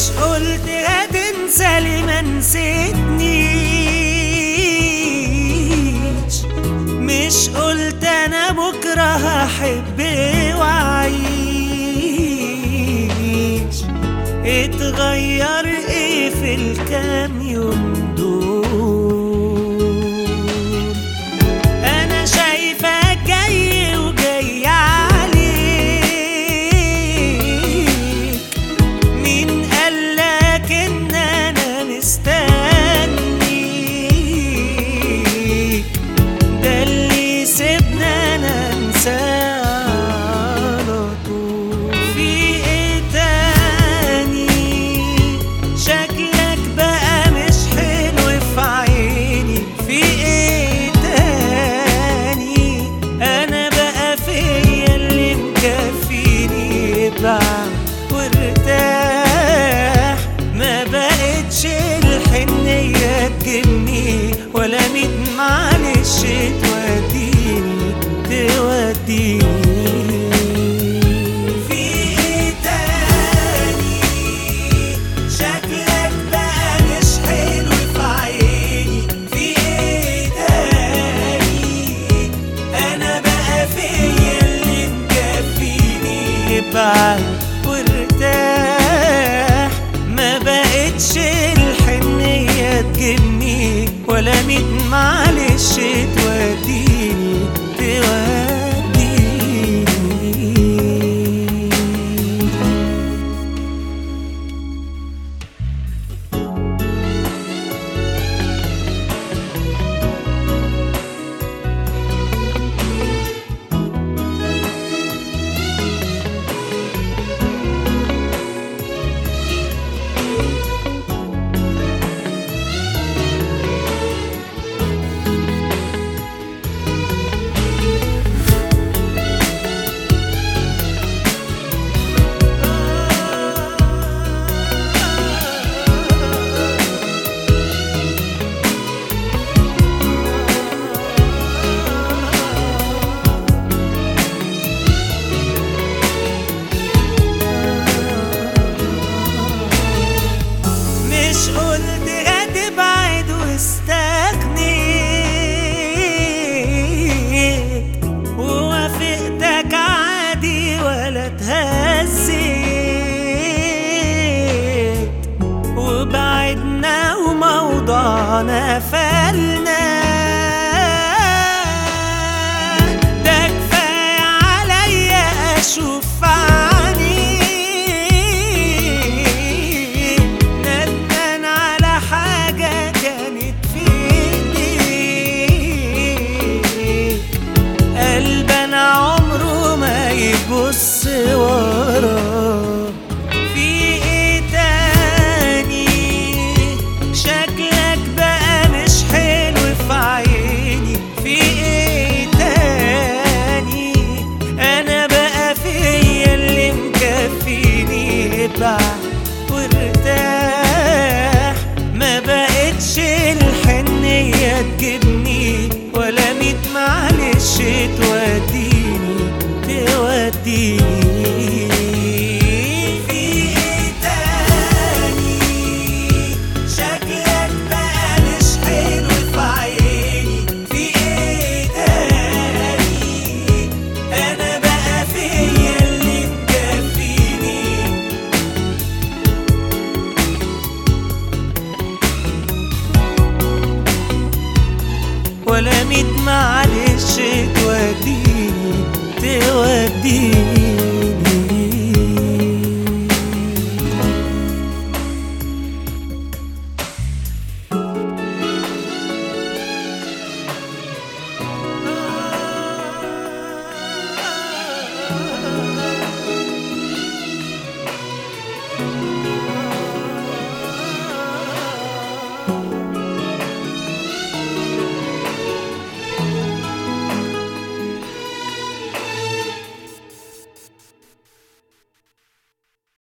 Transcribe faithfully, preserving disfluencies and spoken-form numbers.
قلت هتنسى لي ما نسيتنيش، مش قلت انا بكره هحب واعيش. اتغير ايه في الكام يوم دول؟ انا شايفك جاي وجاي عليك، مين قالك ان انا مستنيك؟ ده اللي سيبنا انا انساه على طول. في ايه تاني؟ شكلك بقى مش حلو في عيني. في ايه تاني؟ انا بقى فيا اللي مكفيني. ابعد وارتاح، ما بقتش الحنية تجيبني، ولا ميت معلش توديني توديني. في ايه تاني؟ شكلك بقى مش حلو في عيني. في ايه تاني؟ انا بقى فيا اللي مكفيني. ابعد وارتاح، ما بقتش الحنية تجيبني، ولا ميت معلش توديني توديني. مش قلت هتبعد واستغنيت، ووافقتك عادي ولا اتهزيت، وبعدنا وموضوعنا قفلنا. ده كفاية عليا اشوف بص ورا. في ايه تاني؟ شكلك بقى مش حلو في عيني. في ايه تاني؟ انا بقى فيا اللي مكفيني. ابعد وارتاح، ما بقتش الحنية تجيبني، ولا ميت معلش توديني توديني. في ايه تاني؟ شكلك بقى مش حلو في عيني. في ايه تاني؟ انا بقى فيا اللي مكفيني. ولا ميت معلش توديني توديني.